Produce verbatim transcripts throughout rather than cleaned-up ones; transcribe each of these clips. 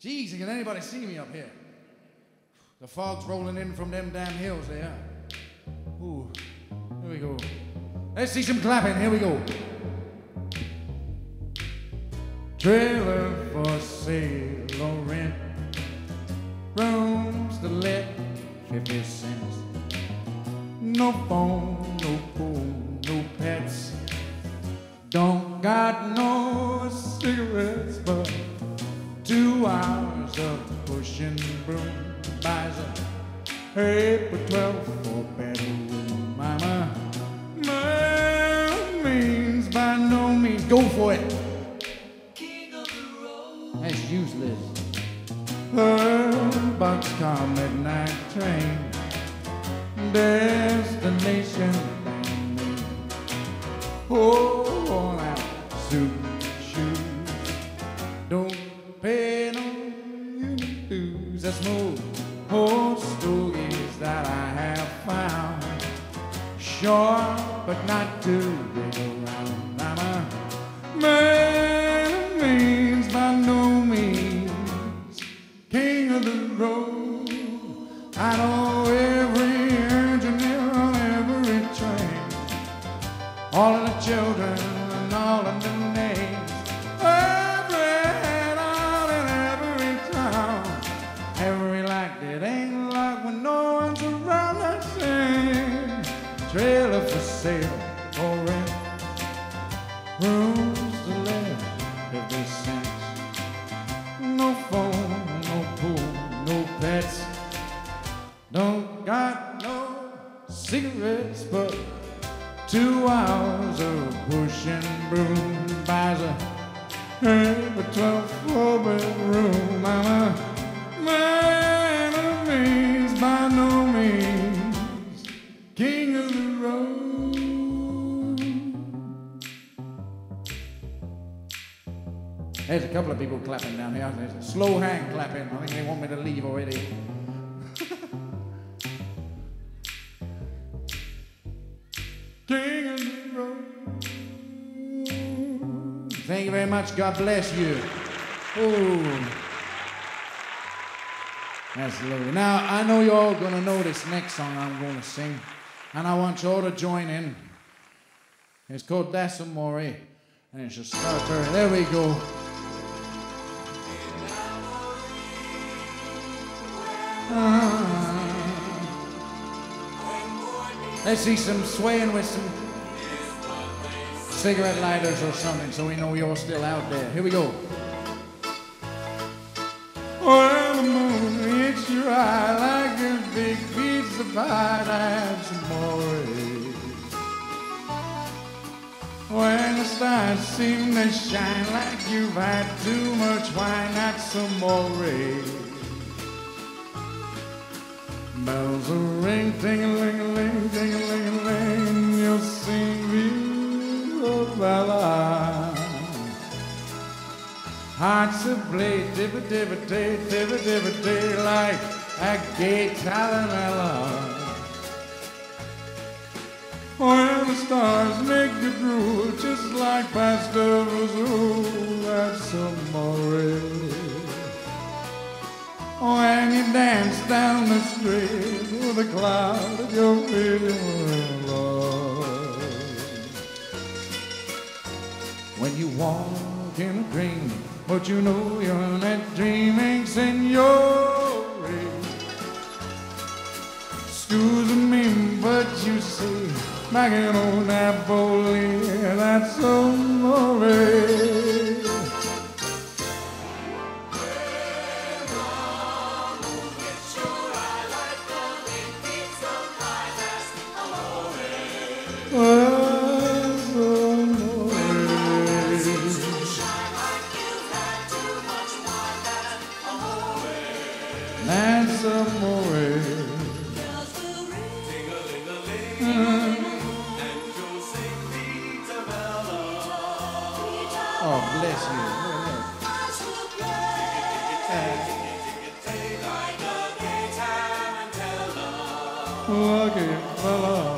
Geez, can anybody see me up here? The fog's rolling in from them damn hills there. Ooh, here we go. Let's see some clapping, here we go. Trailer for sale or rent, rooms to let, fifty cents. No phone, no pool, no pets. Don't got no cigarettes, but two hours of pushing broom buys a eight for twelve for bedroom. Mama, my means by no means. Go for it. King of the road. That's useless. Her boxcar midnight train. Destination. Oh, all out suit shoes. Don't pay no dues. That's more old stories that I have found. Short, but not too big around. I'm a man means by no means king of the road. I know every engineer on every train, all of the children and all of the names, every head on in every town, every light that ain't locked when no one's around that same. Trailer for sale or rent, rooms to let, fifty cents. No phone, no pool, no pets. Don't got no cigarettes, but two hours of pushing broom buys a eight for twelve four bedroom. I'm a man of means by no means king of the road. There's a couple of people clapping down here. There's a slow hand clapping. I think they want me to leave already. King of the road. Thank you very much. God bless you. Oh, that's lovely. Now, I know you're all going to know this next song I'm going to sing, and I want you all to join in. It's called Das Amore, and it should start there. There we go. Uh, let's see some swaying with some cigarette lighters or something so we know you're still out there. Here we go. Well, the moon hits your eye like a big pizza pie. That's amore. When the stars seem to shine like you've had too much wine, that's amore. Bells will ring, ting-a-ling-a-ling, ting-a-ling-a-ling, you'll sing Viva Bella. Hearts will play dibba-dibba-day, dibba-dibba-day, like a gay talamella. When the stars make you drool, just like Pastor Vazool, that's amore. When you dance down the street with a cloud at your feet, Lord. When you walk in a dream, but you know you're not dreaming, signore. Excuse me, but you see, back in old Napoli, that's amore. That's amore. Oh, bless you. Lucky fella.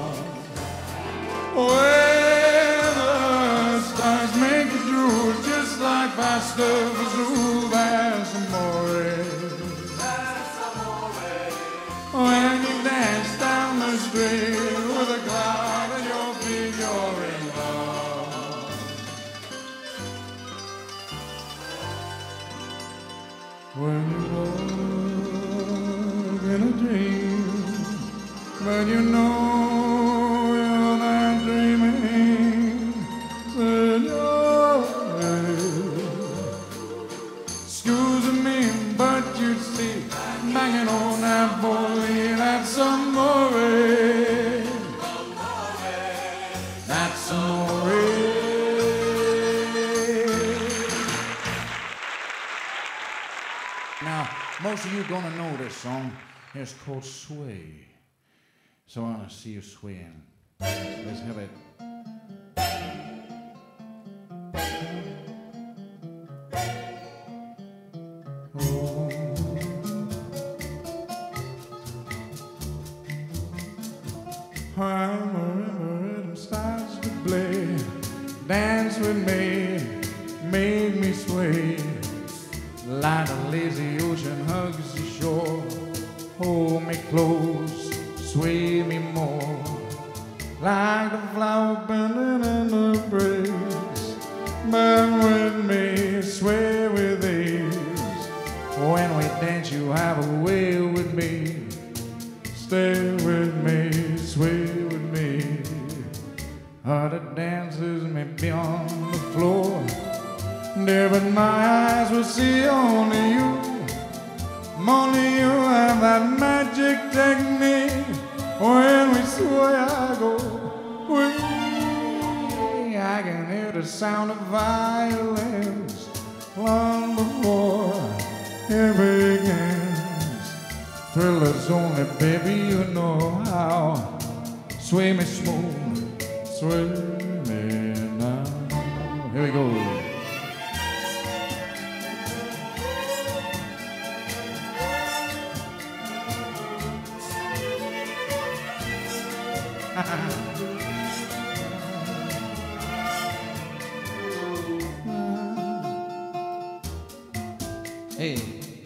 When the stars make you drool, just like Pastor Vazool, that's amore. when you walk in a dream, but you know you're not dreaming, Senor. Excuse me, but you see, banging on that boy, that's amore, that's amore. Now, most of you are gonna know this song. It's called Sway. So I wanna see you swaying. Let's have it. Oh. When the rhythm starts to play, dance with me, make me sway. Like a lazy ocean hugs the shore, hold me close, sway me more. Like the flower bending in the breeze, burn with me, sway with ease. When we dance, you have a way with me. Stay with me, sway with me. Other dancers may be on the floor, there, but my eyes will see only you. Only you have that magic technique. When we sway, I go way. I can hear the sound of violins long before it begins. Thrillers only, baby, you know how. Sway me smooth, sway me now. Here we go. Hey.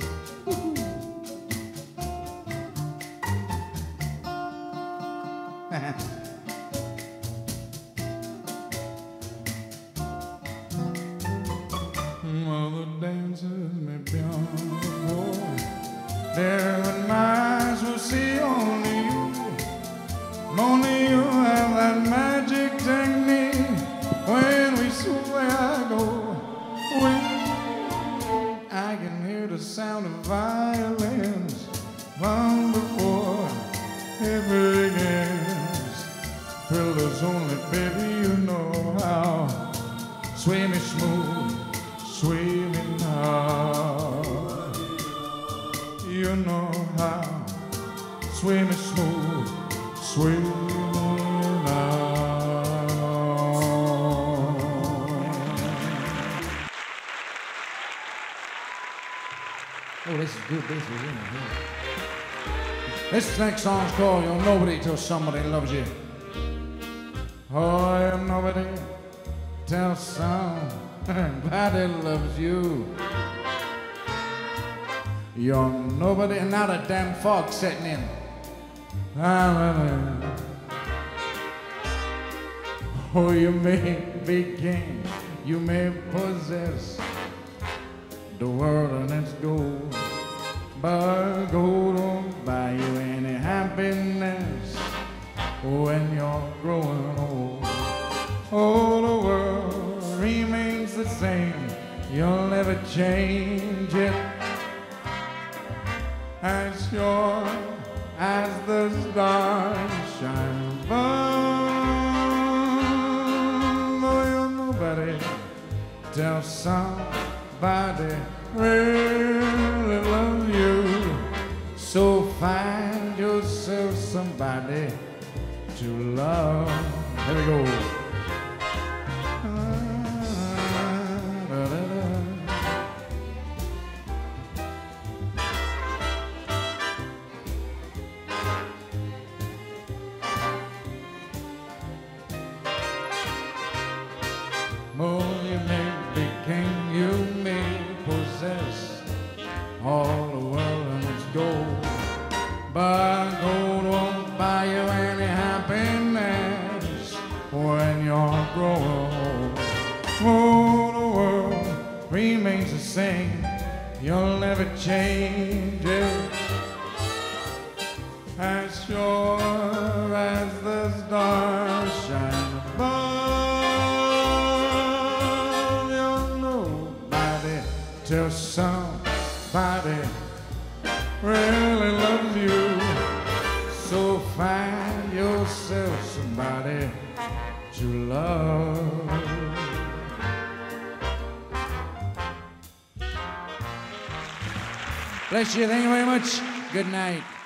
Other dancers may be on the floor, there, but my eyes will see only you. Only you have that magic technique. When we sway, I go away. I can hear the sound of violins long before it begins. Thrillers only, baby, you know how. Sway me smooth, sway me now. You know how. Sway me smooth, sway me now. Oh, this is good. This is in it. This next song's called You're Nobody Till Somebody Loves You. Oh, you're nobody till somebody loves you. You're nobody, and now the damn fog's setting in. Oh, you may be king, you may possess the world and its gold, but gold won't buy you any happiness when you're growing old. Oh, the world remains the same, you'll never change it. As sure as the stars shine above, though you're nobody till somebody really loves you. So find yourself somebody to love. Here we go. Oh, you may be king, you may possess all the world and its gold, but gold won't buy you any happiness when you're growing old. Oh, the world remains the same, you'll never change it. As sure as the stars shine above, you'll nobody till somebody really loves you. So find yourself somebody to love. Bless you. Thank you very much. Good night.